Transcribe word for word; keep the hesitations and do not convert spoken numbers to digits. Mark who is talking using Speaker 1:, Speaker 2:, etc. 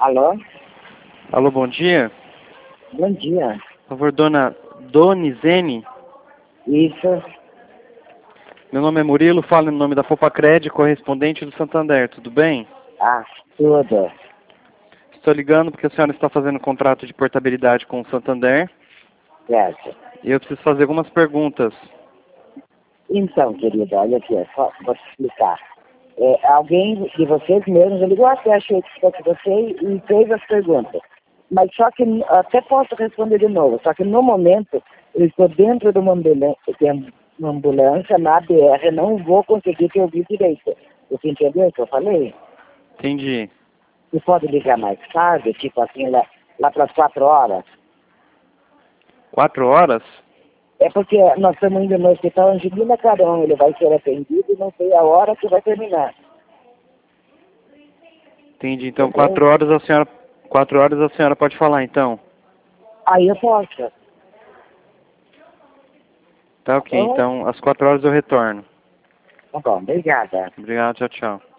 Speaker 1: Alô?
Speaker 2: Alô, bom dia.
Speaker 1: Bom dia.
Speaker 2: Por favor, dona Donizene.
Speaker 1: Isso.
Speaker 2: Meu nome é Murilo, falo em nome da Fopacred, correspondente do Santander, tudo bem?
Speaker 1: Ah, tudo.
Speaker 2: Estou ligando porque a senhora está fazendo um contrato de portabilidade com o Santander
Speaker 1: Certo.
Speaker 2: e eu preciso fazer algumas perguntas.
Speaker 1: Então, querida, olha aqui, é só vou te explicar. É, alguém de vocês mesmos, eu ligou até, achei que fosse você e fez as perguntas. Mas só que, até posso responder de novo, só que no momento, eu estou dentro de uma ambulância, de uma ambulância na B R, não vou conseguir te ouvir direito. Você entendeu o que eu falei?
Speaker 2: Entendi.
Speaker 1: Você pode ligar mais tarde, tipo assim, lá, lá para as quatro horas?
Speaker 2: Quatro horas?
Speaker 1: É porque nós estamos indo no hospital Angelina Carão, ele vai ser atendido e não sei a hora que vai terminar.
Speaker 2: Entendi. Então,
Speaker 1: Entendeu?
Speaker 2: quatro horas a senhora, quatro horas a senhora pode falar, então.
Speaker 1: Aí eu posso.
Speaker 2: Tá ok.
Speaker 1: Oi?
Speaker 2: Então, às quatro horas eu retorno.
Speaker 1: Tá bom, obrigada.
Speaker 2: Obrigado, tchau, tchau.